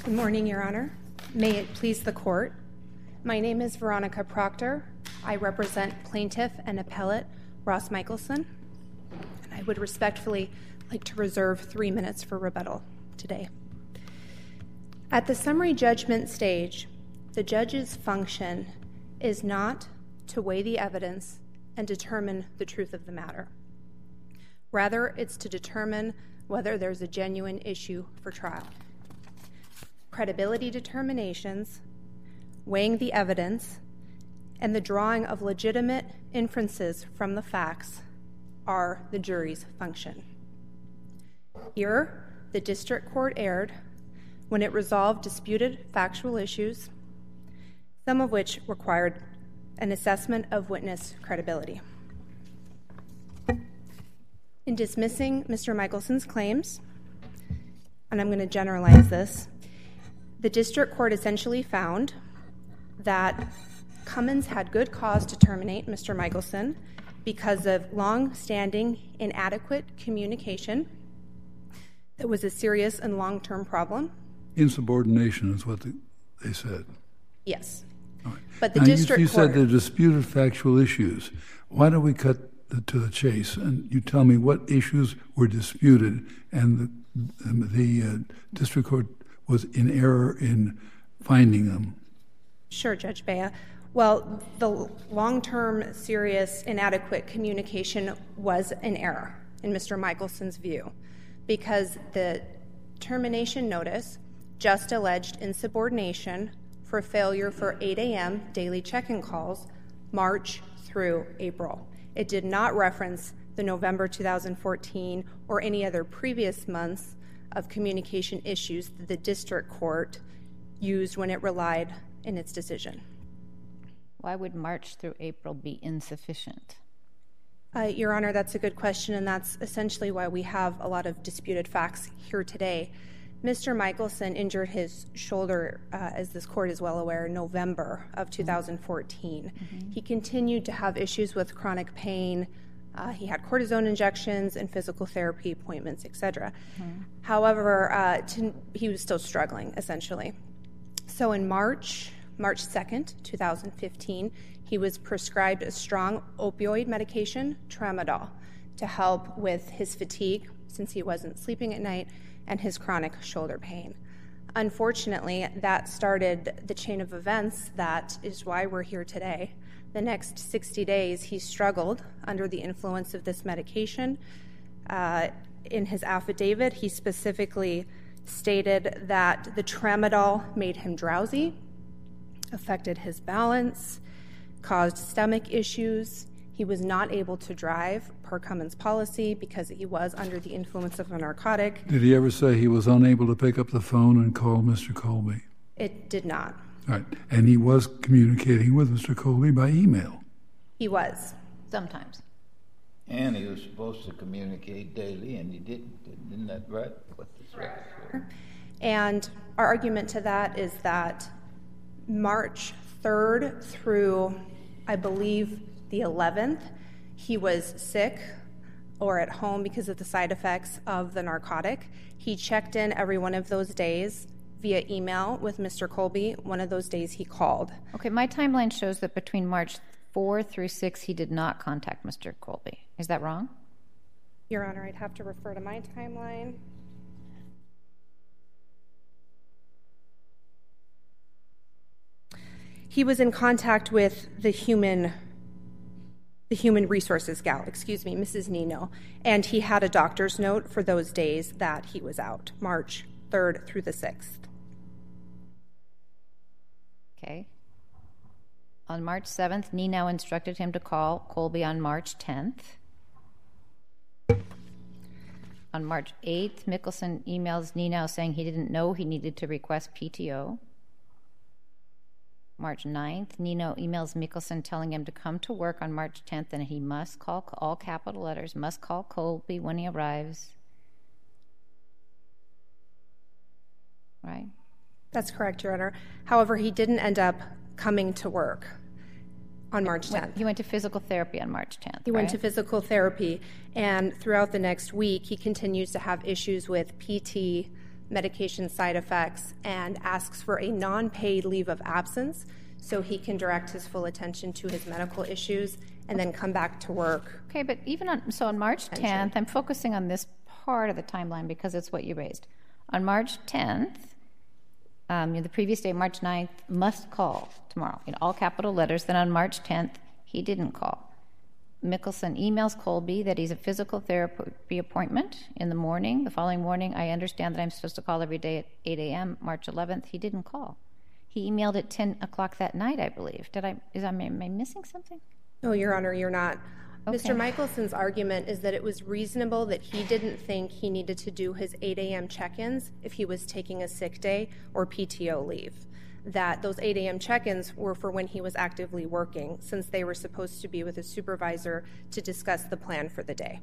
Good morning, Your Honor. May it please the Court. My name is Veronica Proctor. I represent plaintiff and appellate Ross Michelson, and I would respectfully like to reserve 3 minutes for rebuttal today. At the summary judgment stage, the judge's function is not to weigh the evidence and determine the truth of the matter. Rather, it's to determine whether there's a genuine issue for trial. Credibility determinations, weighing the evidence, and the drawing of legitimate inferences from the facts are the jury's function. Here, the district court erred when it resolved disputed factual issues, some of which required an assessment of witness credibility. In dismissing Mr. Michelson's claims, and I'm going to generalize this, the district court essentially found that Cummins had good cause to terminate Mr. Michelson because of long-standing inadequate communication that was a serious and long-term problem. Insubordination is what they said. Yes. All right. But the now, district you court... said the disputed factual issues. Why don't we cut to the chase and you tell me what issues were disputed and the district court was in error in finding them? Sure, Judge Bea. Well, the long-term, serious, inadequate communication was an error in Mr. Michelson's view because the termination notice just alleged insubordination for failure for 8 a.m. daily check-in calls March through April. It did not reference the November 2014 or any other previous months of communication issues that the district court used when it relied in its decision. Why would March through April be insufficient? Your Honor, that's a good question, and that's essentially why we have a lot of disputed facts here today. Mr. Michelson injured his shoulder, as this court is well aware, in November of 2014. Mm-hmm. He continued to have issues with chronic pain. He had cortisone injections and physical therapy appointments, etc. Mm-hmm. However, he was still struggling, essentially. So in March 2nd, 2015, he was prescribed a strong opioid medication, tramadol, to help with his fatigue, since he wasn't sleeping at night, and his chronic shoulder pain. Unfortunately, that started the chain of events that is why we're here today. The next 60 days, he struggled under the influence of this medication. In his affidavit, he specifically stated that the tramadol made him drowsy, affected his balance, caused stomach issues. He was not able to drive per Cummins policy because he was under the influence of a narcotic. Did he ever say he was unable to pick up the phone and call Mr. Colby? It did not. All right. And he was communicating with Mr. Colby by email? He was. Sometimes. And he was supposed to communicate daily, and he didn't. Isn't that right? What this record shows? And our argument to that is that March 3rd through, I believe, the 11th, he was sick or at home because of the side effects of the narcotic. He checked in every one of those days via email with Mr. Colby. One of those days he called. Okay, my timeline shows that between March 4 through 6, he did not contact Mr. Colby. Is that wrong? Your Honor, I'd have to refer to my timeline. He was in contact with the human resources gal, Mrs. Nino, and he had a doctor's note for those days that he was out, March 3rd through the 6th. Okay. On March 7th, Nino instructed him to call Colby on March 10th. On March 8th, Michelson emails Nino saying he didn't know he needed to request PTO. March 9th, Nino emails Michelson telling him to come to work on March 10th and he must call, all capital letters, must call Colby when he arrives. Right? That's correct, Your Honor. However, he didn't end up coming to work on March 10th. He went to physical therapy on March 10th, He went to physical therapy, and throughout the next week, he continues to have issues with PT, medication side effects and asks for a non-paid leave of absence so he can direct his full attention to his medical issues and then come back to work. Okay, but even on March 10th, I'm focusing on this part of the timeline because it's what you raised. On March 10th, the previous day, March 9th, must call tomorrow in all capital letters. Then on March 10th, he didn't call. Mickelson emails Colby that he's a physical therapy appointment in the morning. The following morning, I understand that I'm supposed to call every day at 8 a.m. March 11th, he didn't call. He emailed at 10 o'clock that night, I believe. Am I missing something? No, Your Honor, you're not. Okay. Mr. Michelson's argument is that it was reasonable that he didn't think he needed to do his 8 a.m. check-ins if he was taking a sick day or PTO leave. That those 8 a.m. check-ins were for when he was actively working, since they were supposed to be with his supervisor to discuss the plan for the day.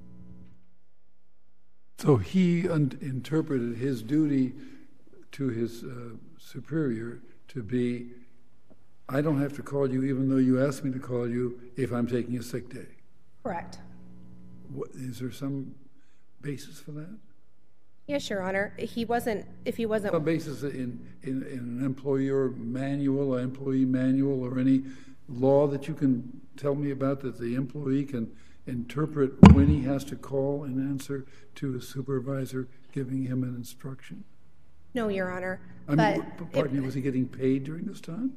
So he interpreted his duty to his superior to be, I don't have to call you even though you asked me to call you if I'm taking a sick day. Correct. Is there some basis for that? Yes, Your Honor. If he wasn't Some basis in an employee manual, or any law that you can tell me about that the employee can interpret when he has to call and answer to a supervisor giving him an instruction? No, Your Honor. Pardon me, was he getting paid during this time?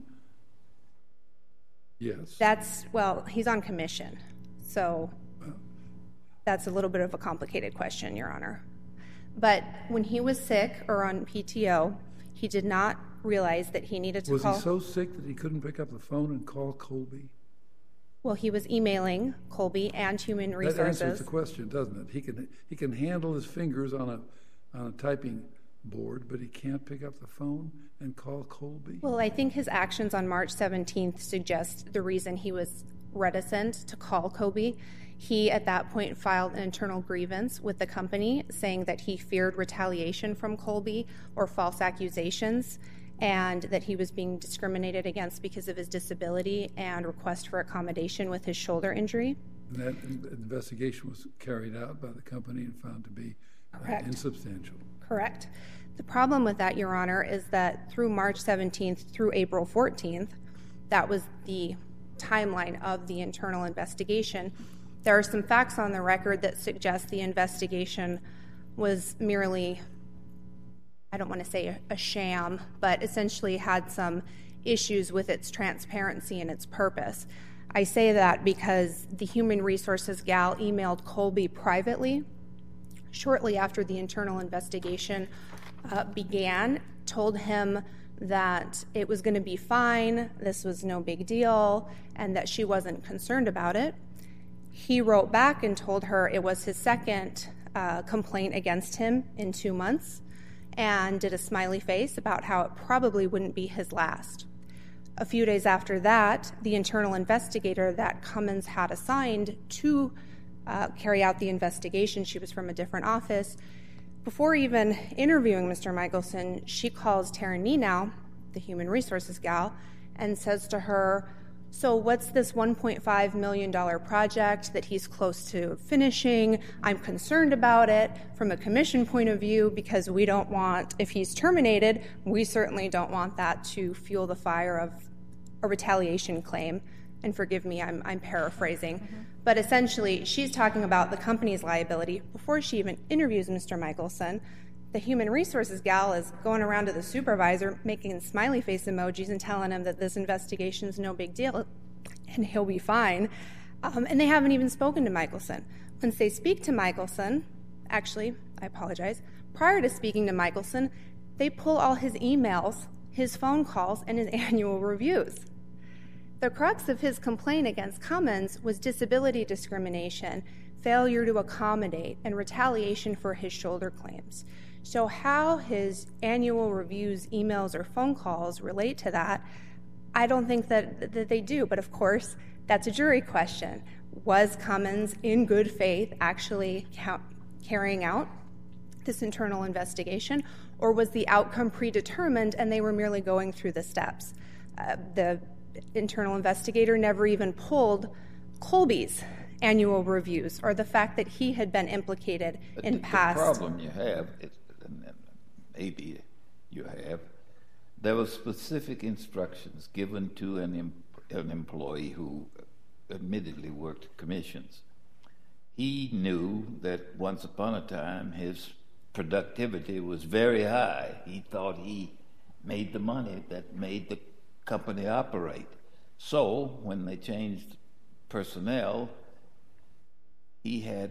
Yes. He's on commission, so that's a little bit of a complicated question, Your Honor. But when he was sick or on PTO, he did not realize that he needed to call. Was he so sick that he couldn't pick up the phone and call Colby? Well, he was emailing Colby and Human Resources. That answers the question, doesn't it? He can handle his fingers on a typing board, but he can't pick up the phone and call Colby? Well, I think his actions on March 17th suggest the reason he was reticent to call Colby. He, at that point, filed an internal grievance with the company saying that he feared retaliation from Colby or false accusations, and that he was being discriminated against because of his disability and request for accommodation with his shoulder injury. And that investigation was carried out by the company and found to be insubstantial. Correct. The problem with that, Your Honor, is that through March 17th through April 14th, that was the timeline of the internal investigation. There are some facts on the record that suggest the investigation was merely, I don't want to say a sham, but essentially had some issues with its transparency and its purpose. I say that because the Human Resources gal emailed Colby privately shortly after the internal investigation began, told him that it was going to be fine, this was no big deal, and that she wasn't concerned about it. He wrote back and told her it was his second complaint against him in 2 months, and did a smiley face about how it probably wouldn't be his last. A few days after that, the internal investigator that Cummins had assigned to carry out the investigation, she was from a different office, before even interviewing Mr. Michelson, she calls Taryn Nenow, the Human Resources gal, and says to her, so what's this $1.5 million project that he's close to finishing? I'm concerned about it from a commission point of view because we don't want, if he's terminated, we certainly don't want that to fuel the fire of a retaliation claim. And forgive me, I'm paraphrasing. Mm-hmm. But essentially, she's talking about the company's liability. Before she even interviews Mr. Michelson, the Human Resources gal is going around to the supervisor, making smiley face emojis and telling him that this investigation is no big deal and he'll be fine. And they haven't even spoken to Michelson. Once they speak to Michelson, actually, I apologize, prior to speaking to Michelson, they pull all his emails, his phone calls, and his annual reviews. The crux of his complaint against Cummins was disability discrimination, failure to accommodate, and retaliation for his shoulder claims. So how his annual reviews, emails, or phone calls relate to that, I don't think that they do. But of course, that's a jury question. Was Cummins, in good faith, actually carrying out this internal investigation, or was the outcome predetermined and they were merely going through the steps? The internal investigator never even pulled Colby's annual reviews or the fact that he had been implicated in past. The problem you have is, maybe you have, there were specific instructions given to an employee who admittedly worked commissions. He knew that once upon a time his productivity was very high. He thought he made the money that made the company operate. So when they changed personnel, he had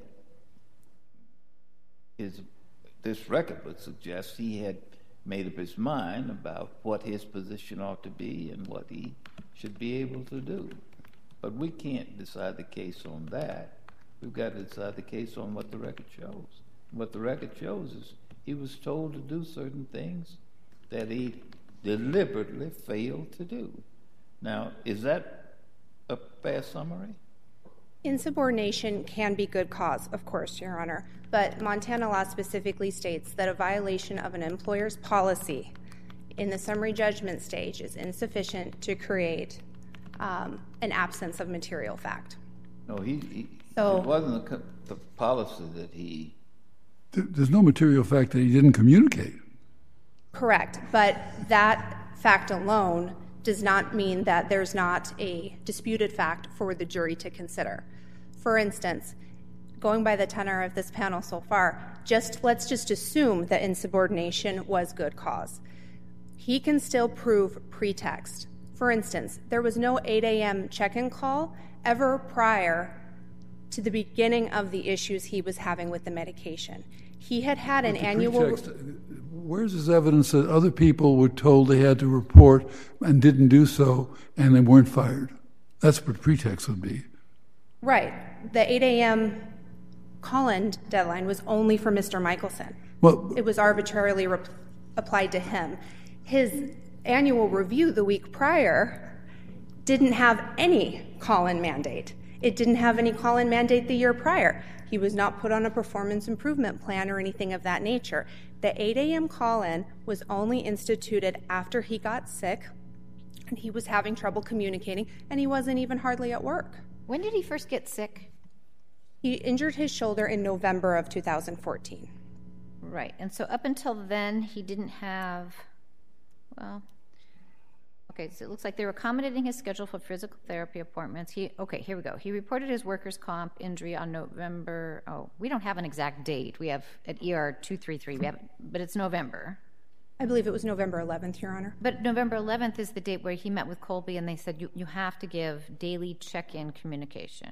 this record would suggest he had made up his mind about what his position ought to be and what he should be able to do. But we can't decide the case on that. We've got to decide the case on what the record shows. What the record shows is he was told to do certain things that he deliberately failed to do. Now, is that a fair summary? Insubordination can be good cause, of course, Your Honor, but Montana law specifically states that a violation of an employer's policy in the summary judgment stage is insufficient to create an absence of material fact. No, it wasn't the policy that he... There's no material fact that he didn't communicate. Correct, but that fact alone does not mean that there's not a disputed fact for the jury to consider. For instance, going by the tenor of this panel so far, let's just assume that insubordination was good cause. He can still prove pretext. For instance, there was no 8 a.m. check-in call ever prior to the beginning of the issues he was having with the medication. He had an annual... Pretext, where's his evidence that other people were told they had to report and didn't do so and they weren't fired? That's what pretext would be. Right. The 8 a.m. call-in deadline was only for Mr. Michelson. Well, it was arbitrarily applied to him. His annual review the week prior didn't have any call-in mandate. It didn't have any call-in mandate the year prior. He was not put on a performance improvement plan or anything of that nature. The 8 a.m. call-in was only instituted after he got sick and he was having trouble communicating and he wasn't even hardly at work. When did he first get sick? He injured his shoulder in November of 2014. Right, and so up until then he didn't have, okay, so it looks like they were accommodating his schedule for physical therapy appointments. Here we go. He reported his workers' comp injury on November, we don't have an exact date. We have at ER 233, but it's November. I believe it was November 11th, Your Honor. But November 11th is the date where he met with Colby and they said you have to give daily check-in communication.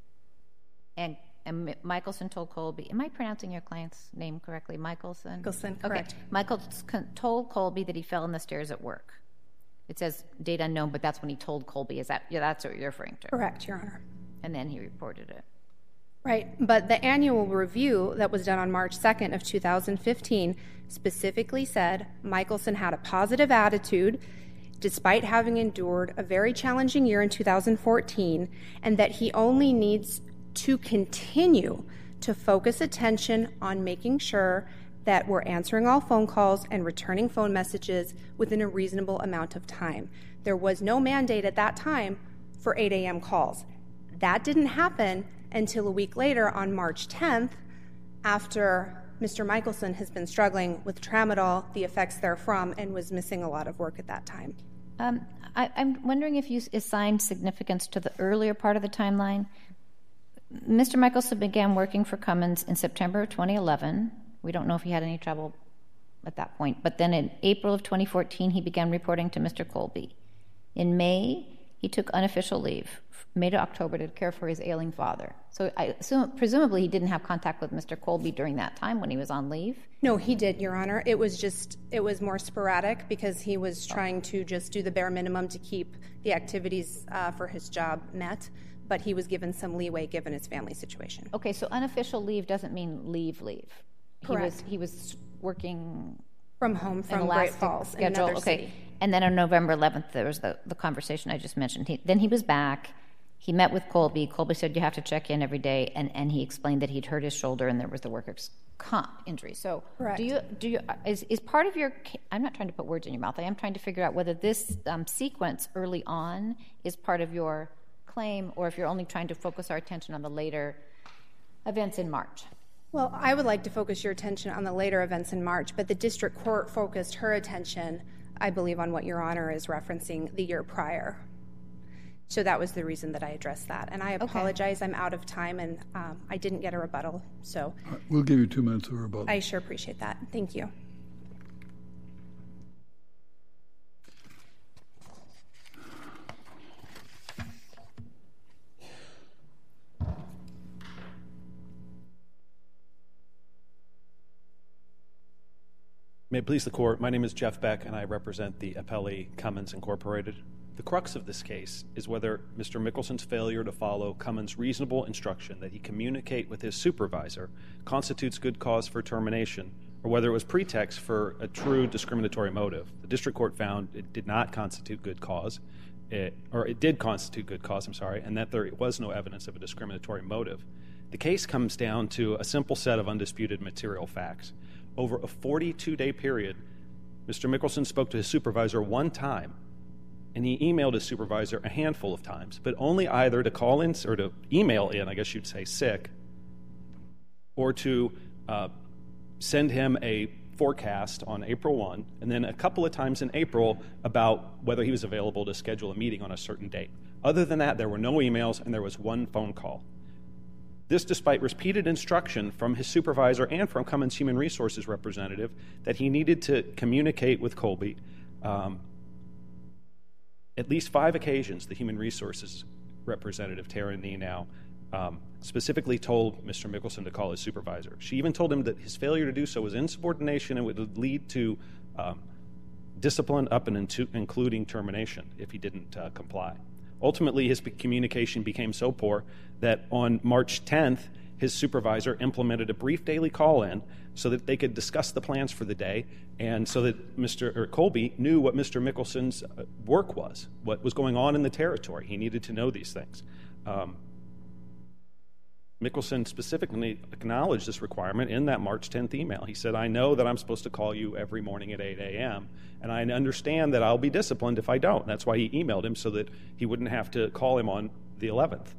And Michelson told Colby, am I pronouncing your client's name correctly? Michelson? Michelson, correct. Okay. Michelson told Colby that he fell on the stairs at work. It says date unknown, but that's when he told Colby. That's what you're referring to? Correct, Your Honor. And then he reported it. Right, but the annual review that was done on March 2nd of 2015 specifically said Michelson had a positive attitude despite having endured a very challenging year in 2014, and that he only needs to continue to focus attention on making sure that we're answering all phone calls and returning phone messages within a reasonable amount of time. There was no mandate at that time for 8 a.m. calls. That didn't happen until a week later on March 10th, after Mr. Michelson has been struggling with tramadol, the effects therefrom, and was missing a lot of work at that time. I'm wondering if you assigned significance to the earlier part of the timeline. Mr. Michelson began working for Cummins in September of 2011. We don't know if he had any trouble at that point. But then in April of 2014, he began reporting to Mr. Colby. In May, he took unofficial leave, May to October, to care for his ailing father. So presumably he didn't have contact with Mr. Colby during that time when he was on leave? No, he did, Your Honor. It was more sporadic because he was trying to just do the bare minimum to keep the activities for his job met, but he was given some leeway given his family situation. Okay, so unofficial leave doesn't mean leave. Correct. He was working from home, from Great Falls, in another city. And then on November 11th, there was the conversation I just mentioned. Then he was back. He met with Colby. Colby said, you have to check in every day. And he explained that he'd hurt his shoulder and there was the workers' comp injury. So correct. Is part of your, I'm not trying to put words in your mouth. I am trying to figure out whether this sequence early on is part of your claim or if you're only trying to focus our attention on the later events in March. Well, I would like to focus your attention on the later events in March, but the district court focused her attention, I believe, on what Your Honor is referencing, the year prior. So that was the reason that I addressed that. And I apologize, I'm out of time, and I didn't get a rebuttal. So we'll give you 2 minutes of rebuttal. I sure appreciate that. Thank you. May it please the Court, my name is Jeff Beck, and I represent the appellee Cummins Incorporated. The crux of this case is whether Mr. Mickelson's failure to follow Cummins' reasonable instruction that he communicate with his supervisor constitutes good cause for termination, or whether it was pretext for a true discriminatory motive. The district court found it did not constitute good cause, it did constitute good cause, and that there was no evidence of a discriminatory motive. The case comes down to a simple set of undisputed material facts. Over a 42-day period, Mr. Mickelson spoke to his supervisor one time, and he emailed his supervisor a handful of times, but only either to call in or to email in, I guess you'd say, sick, or to send him a forecast on April 1, and then a couple of times in April about whether he was available to schedule a meeting on a certain date. Other than that, there were no emails, and there was one phone call. This despite repeated instruction from his supervisor and from Cummins' Human Resources representative that he needed to communicate with Colby. At least 5 occasions, the Human Resources representative, Tara Nenow, specifically told Mr. Mickelson to call his supervisor. She even told him that his failure to do so was insubordination and would lead to discipline up and including termination if he didn't comply. Ultimately, his communication became so poor that on March 10th, his supervisor implemented a brief daily call-in so that they could discuss the plans for the day and so that Colby knew what Mr. Mickelson's work was, what was going on in the territory. He needed to know these things. Mickelson specifically acknowledged this requirement in that March 10th email. He said, I know that I'm supposed to call you every morning at 8 a.m., and I understand that I'll be disciplined if I don't. That's why he emailed him, so that he wouldn't have to call him on the 11th.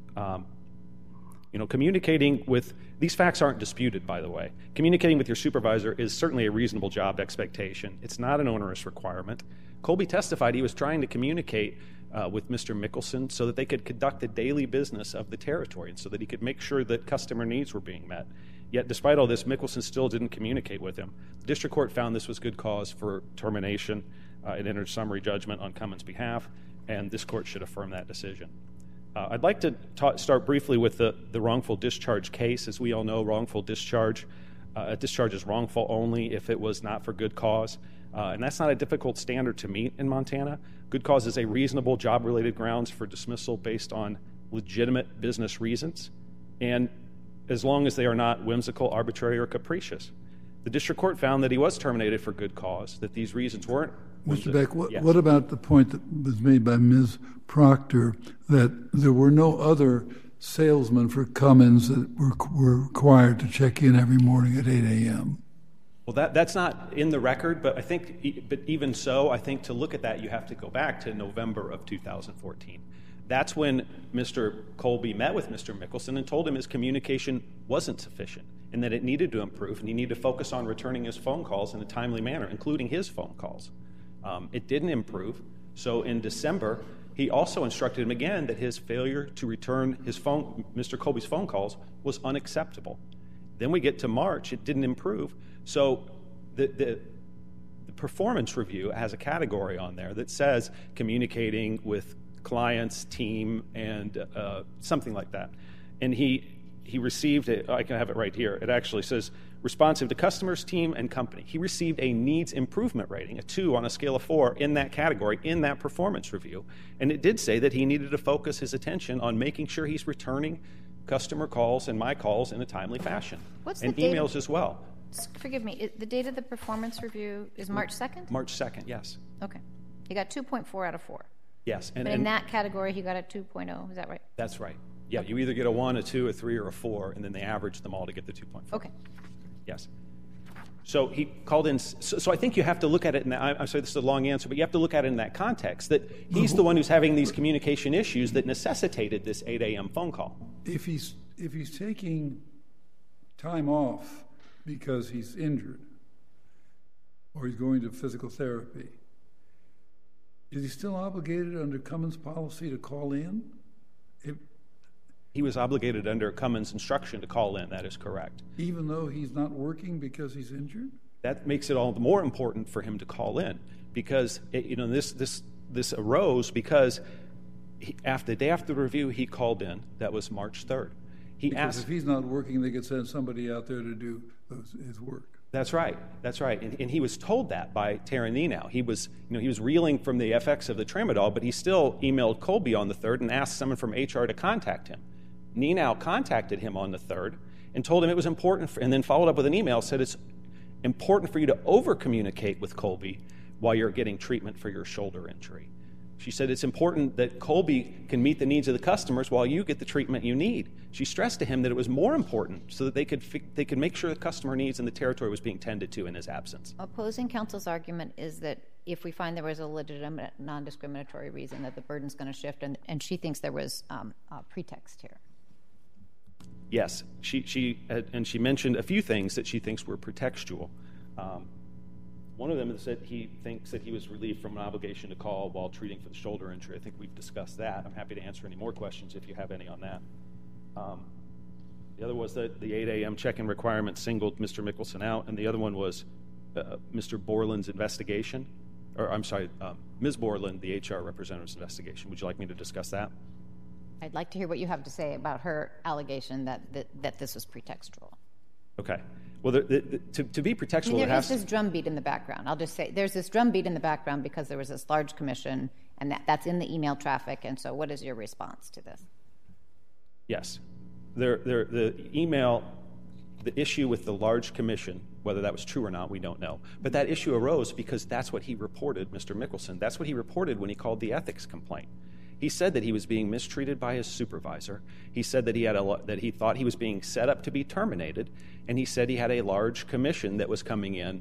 Communicating with, these facts aren't disputed, by the way. Communicating with your supervisor is certainly a reasonable job expectation. It's not an onerous requirement. Colby testified he was trying to communicate with Mr. Mickelson so that they could conduct the daily business of the territory and so that he could make sure that customer needs were being met. Yet, despite all this, Mickelson still didn't communicate with him. The district court found this was good cause for termination. It entered summary judgment on Cummins' behalf, and this court should affirm that decision. I'd like to start briefly with the wrongful discharge case. As we all know, wrongful discharge, a discharge is wrongful only if it was not for good cause. And that's not a difficult standard to meet in Montana. Good cause is a reasonable job-related grounds for dismissal based on legitimate business reasons, and as long as they are not whimsical, arbitrary, or capricious. The district court found that he was terminated for good cause, that these reasons weren't. Mr. Beck, what about the point that was made by Ms. Proctor that there were no other salesmen for Cummins that were required to check in every morning at 8 a.m.? Well, that's not in the record, but even so, I think to look at that, you have to go back to November of 2014. That's when Mr. Colby met with Mr. Mickelson and told him his communication wasn't sufficient and that it needed to improve and he needed to focus on returning his phone calls in a timely manner, including his phone calls. It didn't improve, so in December, he also instructed him again that his failure to return Mr. Colby's phone calls was unacceptable. Then we get to March, it didn't improve. So the performance review has a category on there that says communicating with clients, team, and something like that. And he received it. I can have it right here. It actually says responsive to customers, team, and company. He received a needs improvement rating, a 2 on a scale of 4 in that category, in that performance review. And it did say that he needed to focus his attention on making sure he's returning customer calls and my calls in a timely fashion. And emails as well. Forgive me, the date of the performance review is March 2nd? March 2nd, yes. Okay. He got 2.4 out of 4. Yes. But in that category, he got a 2.0. Is that right? That's right. Yeah, okay. You either get a 1, a 2, a 3, or a 4, and then they average them all to get the 2.4. Okay. Yes. So he called in. So I think you have to look at it, and I'm sorry, this is a long answer, but you have to look at it in that context, that he's the one who's having these communication issues that necessitated this 8 a.m. phone call. If he's taking time off because he's injured or he's going to physical therapy, is he still obligated under Cummins' policy to call in? He was obligated under Cummins' instruction to call in. That is correct. Even though he's not working because he's injured? That makes it all the more important for him to call in, because this arose because the day after the review he called in. That was March 3rd. Because if he's not working, they could send somebody out there to do his work. That's right. And he was told that by Tara Nenow. He was reeling from the effects of the tramadol, but he still emailed Colby on the 3rd and asked someone from HR to contact him. Nenow contacted him on the 3rd and told him it was important, and then followed up with an email, said it's important for you to over-communicate with Colby while you're getting treatment for your shoulder injury. She said it's important that Colby can meet the needs of the customers while you get the treatment you need. She stressed to him that it was more important so that they could make sure the customer needs in the territory was being tended to in his absence. Opposing counsel's argument is that if we find there was a legitimate non-discriminatory reason, that the burden's going to shift, and she thinks there was a pretext here. Yes, she mentioned a few things that she thinks were pretextual. One of them is that he thinks that he was relieved from an obligation to call while treating for the shoulder injury. I think we've discussed that. I'm happy to answer any more questions if you have any on that. The other was that the 8 a.m. check-in requirement singled Mr. Mickelson out, and the other one was Mr. Borland's investigation. Ms. Borland, the HR representative's investigation. Would you like me to discuss that? I'd like to hear what you have to say about her allegation that this was pretextual. Okay. Well, to be pretextual, there is this drumbeat in the background. I'll just say there's this drumbeat in the background because there was this large commission, and that's in the email traffic. And so what is your response to this? Yes. The email, the issue with the large commission, whether that was true or not, we don't know. But that issue arose because that's what he reported, Mr. Mickelson. That's what he reported when he called the ethics complaint. He said that he was being mistreated by his supervisor. He said that he thought he was being set up to be terminated, and he said he had a large commission that was coming in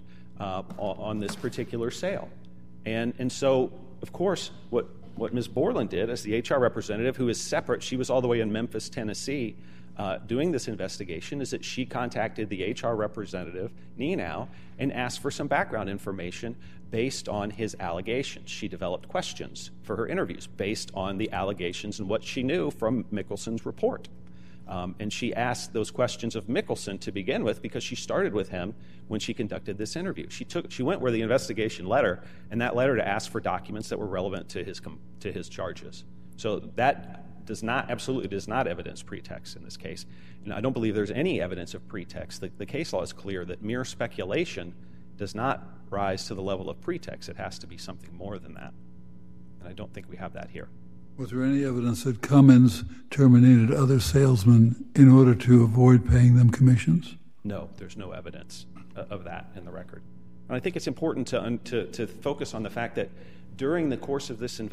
on this particular sale. And so, of course, what Ms. Borland did as the HR representative, who is separate, she was all the way in Memphis, Tennessee, doing this investigation, is that she contacted the HR representative, Nenow, and asked for some background information based on his allegations. She developed questions for her interviews based on the allegations and what she knew from Mickelson's report. And she asked those questions of Mickelson to begin with because she started with him when she conducted this interview. She went where the investigation led her, and that led her to ask for documents that were relevant to his charges. So that absolutely does not evidence pretext in this case. And I don't believe there's any evidence of pretext. The case law is clear that mere speculation does not rise to the level of pretext. It has to be something more than that. And I don't think we have that here. Was there any evidence that Cummins terminated other salesmen in order to avoid paying them commissions? No, there's no evidence of that in the record. And I think it's important to focus on the fact that during the course of this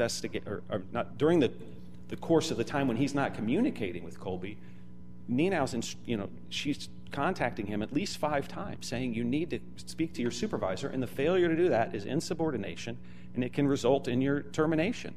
during the course of the time when he's not communicating with Colby, Nenow's, she's contacting him at least 5 times, saying you need to speak to your supervisor, and the failure to do that is insubordination, and it can result in your termination.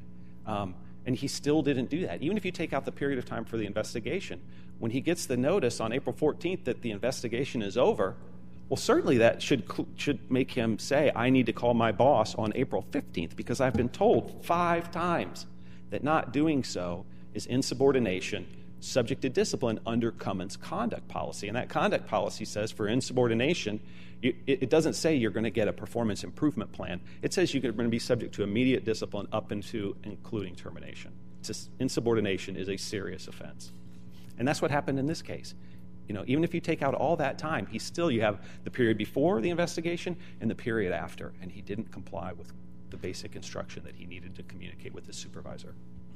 And he still didn't do that. Even if you take out the period of time for the investigation, when he gets the notice on April 14th that the investigation is over, well, certainly that should make him say, I need to call my boss on April 15th because I've been told 5 times that not doing so is insubordination subject to discipline under Cummins' conduct policy. And that conduct policy says for insubordination, it doesn't say you're going to get a performance improvement plan. It says you're going to be subject to immediate discipline up into including termination. Insubordination is a serious offense. And that's what happened in this case. Even if you take out all that time, you have the period before the investigation and the period after, and he didn't comply with the basic instruction that he needed to communicate with his supervisor.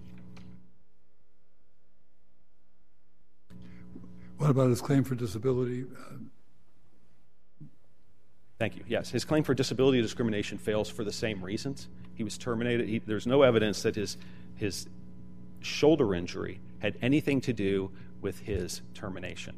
What about his claim for disability? Thank you. Yes, his claim for disability discrimination fails for the same reasons. He was terminated. There's no evidence that his shoulder injury had anything to do with his termination.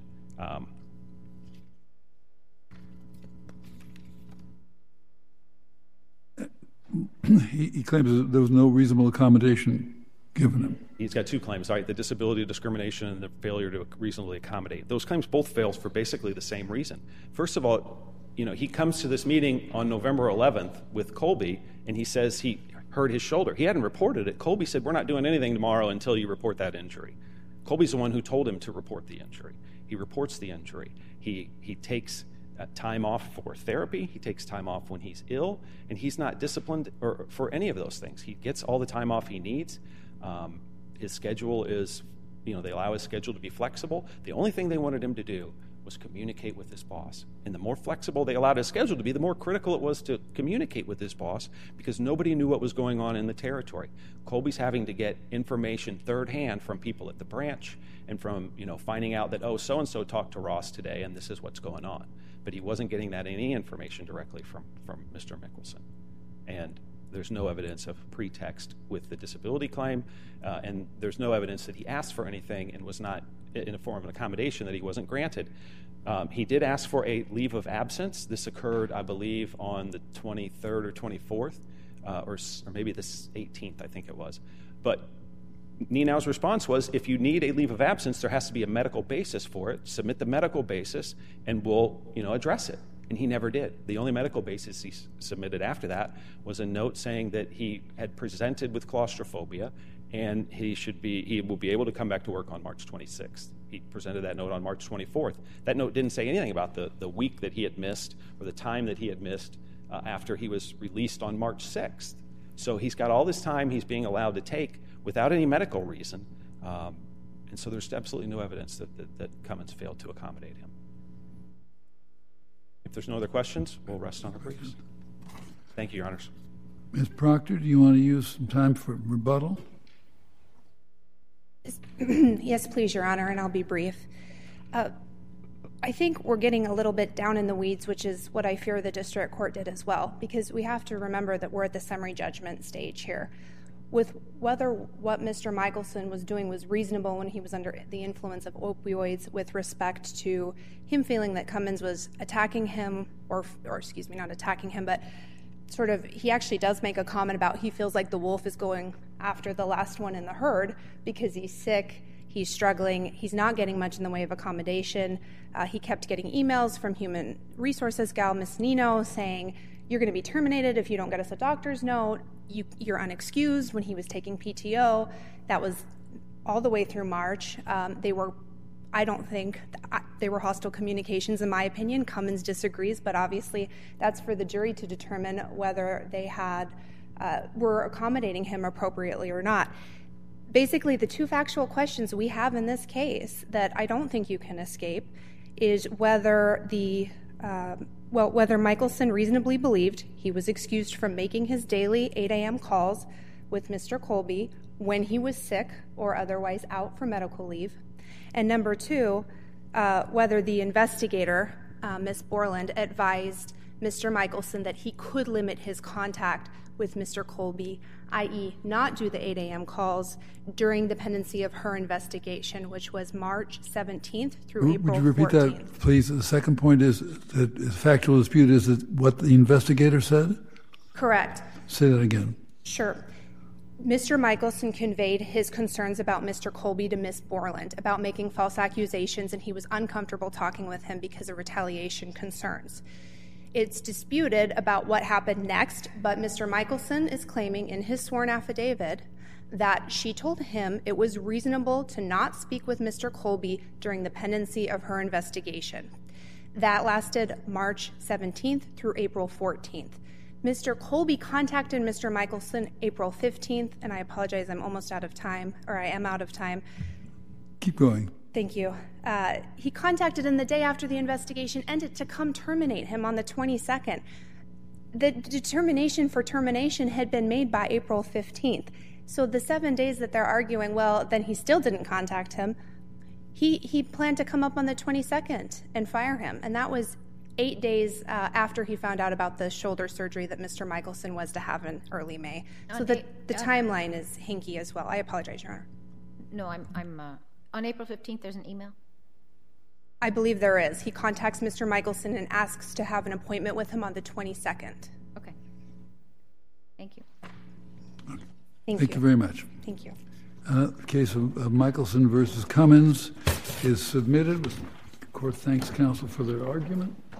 He claims that there was no reasonable accommodation given him. he's got two claims, right? The disability discrimination and the failure to reasonably accommodate. Those claims both fail for basically the same reason. First of all, he comes to this meeting on November 11th with Colby, and he says he hurt his shoulder. He hadn't reported it. Colby said, we're not doing anything tomorrow until you report that injury. Colby's the one who told him to report the injury. He reports the injury. He takes time off for therapy. He takes time off when he's ill, and he's not disciplined or for any of those things. He gets all the time off he needs. His schedule is, they allow his schedule to be flexible. The only thing they wanted him to do was communicate with his boss. And the more flexible they allowed his schedule to be, the more critical it was to communicate with his boss, because nobody knew what was going on in the territory. Colby's having to get information third hand from people at the branch and from, finding out that, so-and-so talked to Ross today and this is what's going on. But he wasn't getting any information directly from Mr. Mickelson. And there's no evidence of pretext with the disability claim, and there's no evidence that he asked for anything and was not in a form of an accommodation that he wasn't granted. He did ask for a leave of absence. This occurred, I believe, on the 23rd or 24th, or maybe the 18th, I think it was. But Nenau's response was, if you need a leave of absence, there has to be a medical basis for it. Submit the medical basis, and we'll, address it. And he never did. The only medical basis he submitted after that was a note saying that he had presented with claustrophobia, and he will be able to come back to work on March 26th. He presented that note on March 24th. That note didn't say anything about the week that he had missed or the time that he had missed after he was released on March 6th. So he's got all this time he's being allowed to take without any medical reason. And so there's absolutely no evidence that Cummins failed to accommodate him. If there's no other questions, we'll rest on our briefs. Thank you, Your Honors. Ms. Proctor, do you want to use some time for rebuttal? Yes, please, Your Honor, and I'll be brief. I think we're getting a little bit down in the weeds, which is what I fear the district court did as well, because we have to remember that we're at the summary judgment stage here. With whether what Mr. Michelson was doing was reasonable when he was under the influence of opioids with respect to him feeling that Cummins was attacking him, or excuse me, not attacking him, but sort of, he actually does make a comment about he feels like the wolf is going after the last one in the herd because he's sick, he's struggling, he's not getting much in the way of accommodation. He kept getting emails from Human Resources gal, Ms. Nino, saying, you're going to be terminated if you don't get us a doctor's note. You're unexcused when he was taking PTO. That was all the way through March. I don't think they were hostile communications, in my opinion. Cummins disagrees, but obviously that's for the jury to determine whether they were accommodating him appropriately or not. Basically, the two factual questions we have in this case that I don't think you can escape is whether whether Michelson reasonably believed he was excused from making his daily 8 a.m. calls with Mr. Colby when he was sick or otherwise out for medical leave. And number two, whether the investigator, Ms. Borland, advised Mr. Michelson that he could limit his contact with Mr. Colby, i.e. not do the 8 a.m. calls during the pendency of her investigation, which was March 17th through April 14th. Would you repeat that, please? The second point is that the factual dispute is that what the investigator said? Correct. Say that again. Sure. Mr. Michelson conveyed his concerns about Mr. Colby to Ms. Borland about making false accusations, and he was uncomfortable talking with him because of retaliation concerns. It's disputed about what happened next, but Mr. Michelson is claiming in his sworn affidavit that she told him it was reasonable to not speak with Mr. Colby during the pendency of her investigation. That lasted March 17th through April 14th. Mr. Colby contacted Mr. Michelson April 15th, and I apologize, I'm almost out of time, or I am out of time. Keep going. Thank you. He contacted him the day after the investigation ended to come terminate him on the 22nd. The determination for termination had been made by April 15th. So the 7 days that they're arguing, well, then he still didn't contact him, he planned to come up on the 22nd and fire him. And that was 8 days after he found out about the shoulder surgery that Mr. Michelson was to have in early May. So the timeline is hinky as well. I apologize, Your Honor. No, I'm on April 15th, there's an email? I believe there is. He contacts Mr. Michelson and asks to have an appointment with him on the 22nd. Okay. Thank you. Thank you very much. Thank you. The case of Michelson versus Cummins is submitted. The court thanks counsel for their argument.